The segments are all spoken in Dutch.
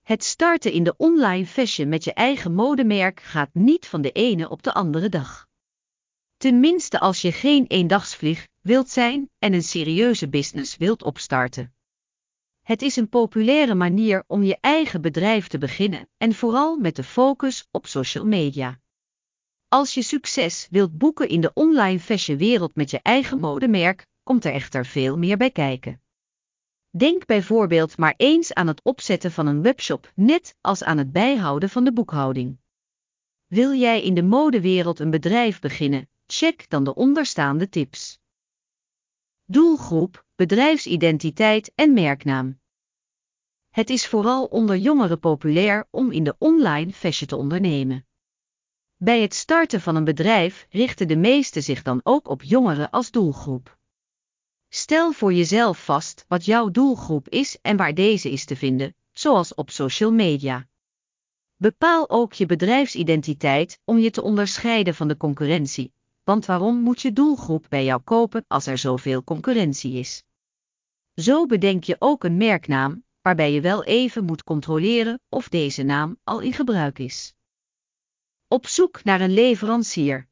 Het starten in de online fashion met je eigen modemerk gaat niet van de ene op de andere dag. Tenminste als je geen eendagsvlieg wilt zijn en een serieuze business wilt opstarten. Het is een populaire manier om je eigen bedrijf te beginnen en vooral met de focus op social media. Als je succes wilt boeken in de online fashionwereld met je eigen modemerk, komt er echter veel meer bij kijken. Denk bijvoorbeeld maar eens aan het opzetten van een webshop, net als aan het bijhouden van de boekhouding. Wil jij in de modewereld een bedrijf beginnen? Check dan de onderstaande tips. Doelgroep, bedrijfsidentiteit en merknaam. Het is vooral onder jongeren populair om in de online fashion te ondernemen. Bij het starten van een bedrijf richten de meesten zich dan ook op jongeren als doelgroep. Stel voor jezelf vast wat jouw doelgroep is en waar deze is te vinden, zoals op social media. Bepaal ook je bedrijfsidentiteit om je te onderscheiden van de concurrentie, want waarom moet je doelgroep bij jou kopen als er zoveel concurrentie is? Zo bedenk je ook een merknaam, waarbij je wel even moet controleren of deze naam al in gebruik is. Op zoek naar een leverancier.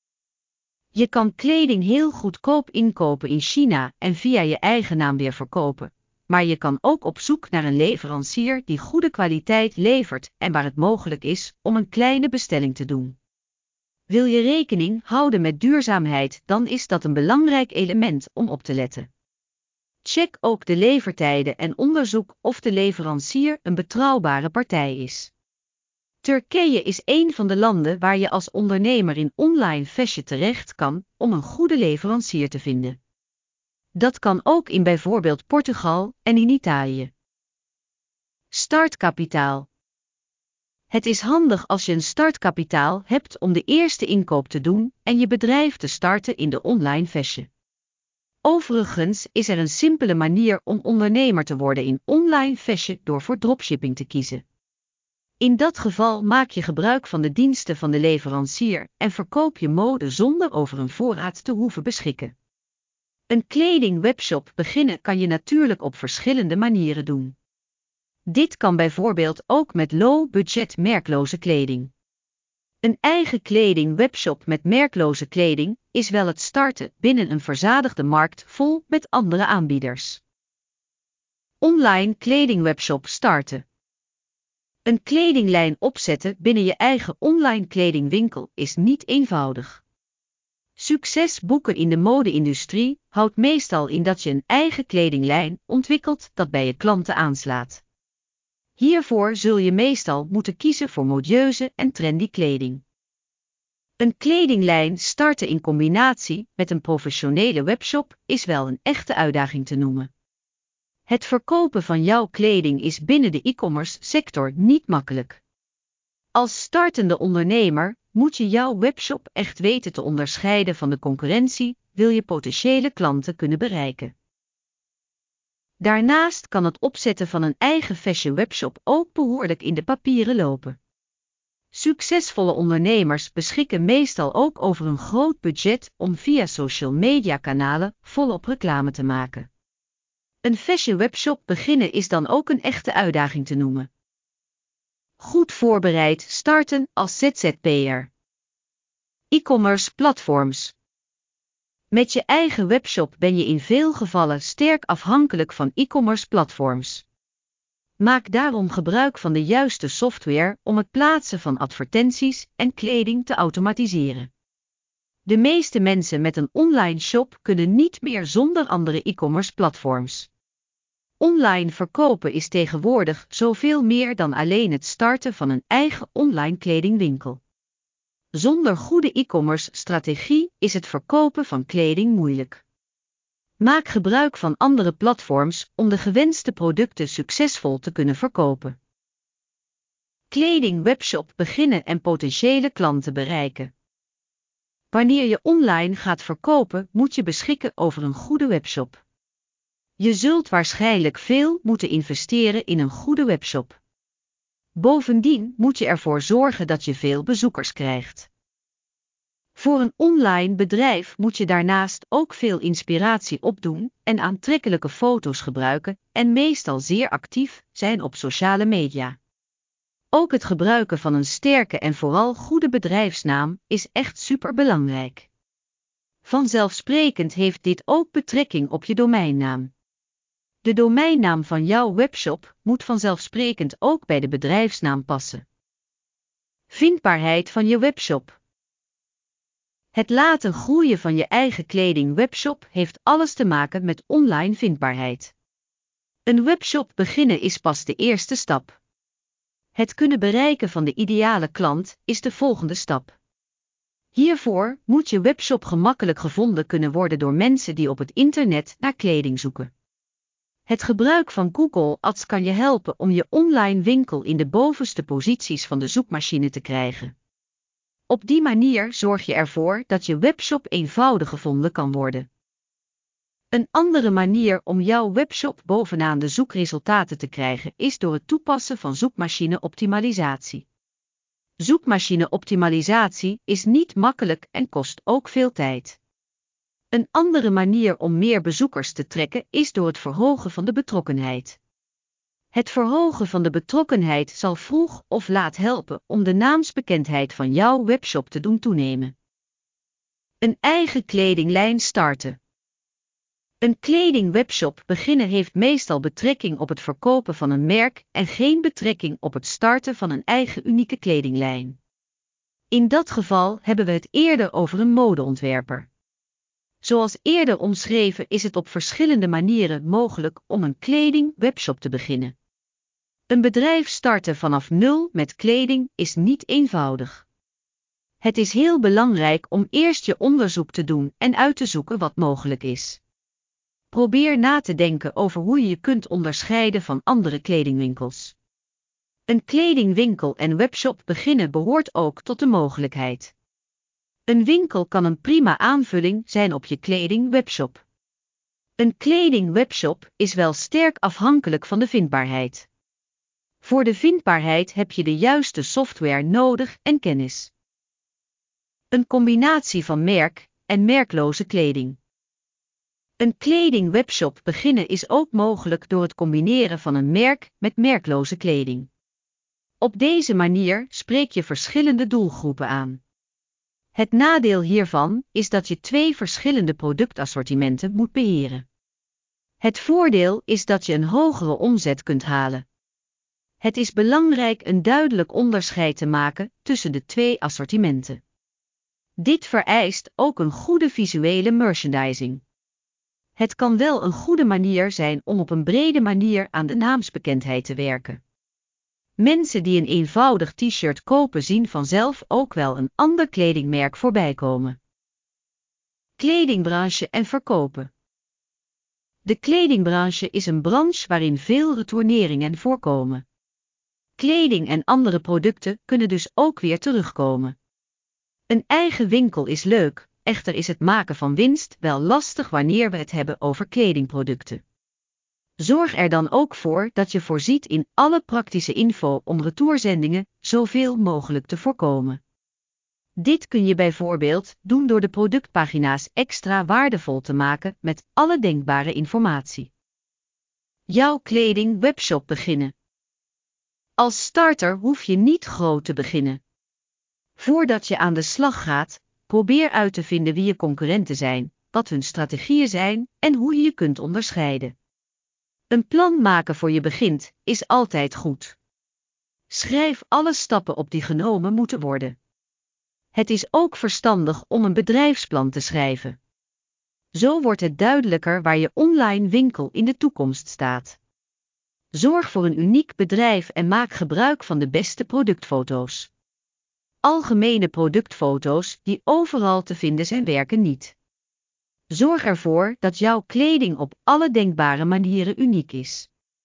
Je kan kleding heel goedkoop inkopen in China en via je eigen naam weer verkopen, maar je kan ook op zoek naar een leverancier die goede kwaliteit levert en waar het mogelijk is om een kleine bestelling te doen. Wil je rekening houden met duurzaamheid, dan is dat een belangrijk element om op te letten. Check ook de levertijden en onderzoek of de leverancier een betrouwbare partij is. Turkije is een van de landen waar je als ondernemer in online fashion terecht kan om een goede leverancier te vinden. Dat kan ook in bijvoorbeeld Portugal en in Italië. Startkapitaal. Het is handig als je een startkapitaal hebt om de eerste inkoop te doen en je bedrijf te starten in de online fashion. Overigens is er een simpele manier om ondernemer te worden in online fashion door voor dropshipping te kiezen. In dat geval maak je gebruik van de diensten van de leverancier en verkoop je mode zonder over een voorraad te hoeven beschikken. Een kledingwebshop beginnen kan je natuurlijk op verschillende manieren doen. Dit kan bijvoorbeeld ook met low-budget merkloze kleding. Een eigen kledingwebshop met merkloze kleding is wel het starten binnen een verzadigde markt vol met andere aanbieders. Online kledingwebshop starten. Een kledinglijn opzetten binnen je eigen online kledingwinkel is niet eenvoudig. Succes boeken in de mode-industrie houdt meestal in dat je een eigen kledinglijn ontwikkelt dat bij je klanten aanslaat. Hiervoor zul je meestal moeten kiezen voor modieuze en trendy kleding. Een kledinglijn starten in combinatie met een professionele webshop is wel een echte uitdaging te noemen. Het verkopen van jouw kleding is binnen de e-commerce sector niet makkelijk. Als startende ondernemer moet je jouw webshop echt weten te onderscheiden van de concurrentie, wil je potentiële klanten kunnen bereiken. Daarnaast kan het opzetten van een eigen fashion webshop ook behoorlijk in de papieren lopen. Succesvolle ondernemers beschikken meestal ook over een groot budget om via social media kanalen volop reclame te maken. Een fashion webshop beginnen is dan ook een echte uitdaging te noemen. Goed voorbereid starten als ZZP'er. E-commerce platforms. Met je eigen webshop ben je in veel gevallen sterk afhankelijk van e-commerce platforms. Maak daarom gebruik van de juiste software om het plaatsen van advertenties en kleding te automatiseren. De meeste mensen met een online shop kunnen niet meer zonder andere e-commerce platforms. Online verkopen is tegenwoordig zoveel meer dan alleen het starten van een eigen online kledingwinkel. Zonder goede e-commerce strategie is het verkopen van kleding moeilijk. Maak gebruik van andere platforms om de gewenste producten succesvol te kunnen verkopen. Kledingwebshop beginnen en potentiële klanten bereiken. Wanneer je online gaat verkopen, moet je beschikken over een goede webshop. Je zult waarschijnlijk veel moeten investeren in een goede webshop. Bovendien moet je ervoor zorgen dat je veel bezoekers krijgt. Voor een online bedrijf moet je daarnaast ook veel inspiratie opdoen en aantrekkelijke foto's gebruiken en meestal zeer actief zijn op sociale media. Ook het gebruiken van een sterke en vooral goede bedrijfsnaam is echt superbelangrijk. Vanzelfsprekend heeft dit ook betrekking op je domeinnaam. De domeinnaam van jouw webshop moet vanzelfsprekend ook bij de bedrijfsnaam passen. Vindbaarheid van je webshop. Het laten groeien van je eigen kledingwebshop heeft alles te maken met online vindbaarheid. Een webshop beginnen is pas de eerste stap. Het kunnen bereiken van de ideale klant is de volgende stap. Hiervoor moet je webshop gemakkelijk gevonden kunnen worden door mensen die op het internet naar kleding zoeken. Het gebruik van Google Ads kan je helpen om je online winkel in de bovenste posities van de zoekmachine te krijgen. Op die manier zorg je ervoor dat je webshop eenvoudig gevonden kan worden. Een andere manier om jouw webshop bovenaan de zoekresultaten te krijgen is door het toepassen van zoekmachine-optimalisatie. Zoekmachine-optimalisatie is niet makkelijk en kost ook veel tijd. Een andere manier om meer bezoekers te trekken is door het verhogen van de betrokkenheid. Het verhogen van de betrokkenheid zal vroeg of laat helpen om de naamsbekendheid van jouw webshop te doen toenemen. Een eigen kledinglijn starten. Een kledingwebshop beginnen heeft meestal betrekking op het verkopen van een merk en geen betrekking op het starten van een eigen unieke kledinglijn. In dat geval hebben we het eerder over een modeontwerper. Zoals eerder omschreven is het op verschillende manieren mogelijk om een kledingwebshop te beginnen. Een bedrijf starten vanaf nul met kleding is niet eenvoudig. Het is heel belangrijk om eerst je onderzoek te doen en uit te zoeken wat mogelijk is. Probeer na te denken over hoe je je kunt onderscheiden van andere kledingwinkels. Een kledingwinkel en webshop beginnen behoort ook tot de mogelijkheid. Een winkel kan een prima aanvulling zijn op je kledingwebshop. Een kledingwebshop is wel sterk afhankelijk van de vindbaarheid. Voor de vindbaarheid heb je de juiste software nodig en kennis. Een combinatie van merk en merkloze kleding. Een kledingwebshop beginnen is ook mogelijk door het combineren van een merk met merkloze kleding. Op deze manier spreek je verschillende doelgroepen aan. Het nadeel hiervan is dat je 2 verschillende productassortimenten moet beheren. Het voordeel is dat je een hogere omzet kunt halen. Het is belangrijk een duidelijk onderscheid te maken tussen de 2 assortimenten. Dit vereist ook een goede visuele merchandising. Het kan wel een goede manier zijn om op een brede manier aan de naamsbekendheid te werken. Mensen die een eenvoudig t-shirt kopen zien vanzelf ook wel een ander kledingmerk voorbij komen. Kledingbranche en verkopen. De kledingbranche is een branche waarin veel retourneringen voorkomen. Kleding en andere producten kunnen dus ook weer terugkomen. Een eigen winkel is leuk, echter is het maken van winst wel lastig wanneer we het hebben over kledingproducten. Zorg er dan ook voor dat je voorziet in alle praktische info om retourzendingen zoveel mogelijk te voorkomen. Dit kun je bijvoorbeeld doen door de productpagina's extra waardevol te maken met alle denkbare informatie. Jouw kledingwebshop beginnen. Als starter hoef je niet groot te beginnen. Voordat je aan de slag gaat, probeer uit te vinden wie je concurrenten zijn, wat hun strategieën zijn en hoe je je kunt onderscheiden. Een plan maken voor je begint, is altijd goed. Schrijf alle stappen op die genomen moeten worden. Het is ook verstandig om een bedrijfsplan te schrijven. Zo wordt het duidelijker waar je online winkel in de toekomst staat. Zorg voor een uniek bedrijf en maak gebruik van de beste productfoto's. Algemene productfoto's die overal te vinden zijn werken niet. Zorg ervoor dat jouw kleding op alle denkbare manieren uniek is.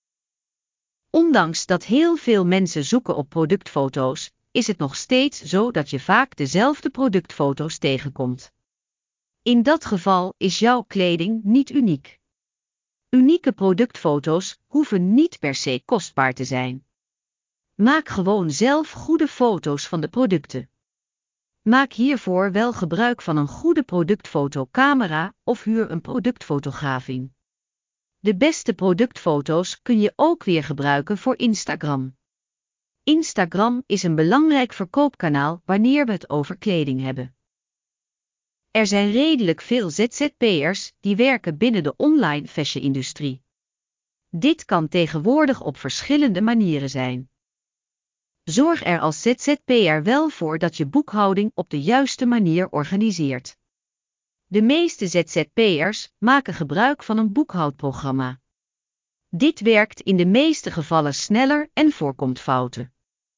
Ondanks dat heel veel mensen zoeken op productfoto's, is het nog steeds zo dat je vaak dezelfde productfoto's tegenkomt. In dat geval is jouw kleding niet uniek. Unieke productfoto's hoeven niet per se kostbaar te zijn. Maak gewoon zelf goede foto's van de producten. Maak hiervoor wel gebruik van een goede productfotocamera of huur een productfotograaf in. De beste productfoto's kun je ook weer gebruiken voor Instagram. Instagram is een belangrijk verkoopkanaal wanneer we het over kleding hebben. Er zijn redelijk veel ZZP'ers die werken binnen de online fashion-industrie. Dit kan tegenwoordig op verschillende manieren zijn. Zorg er als ZZP'er wel voor dat je boekhouding op de juiste manier organiseert. De meeste ZZP'ers maken gebruik van een boekhoudprogramma. Dit werkt in de meeste gevallen sneller en voorkomt fouten.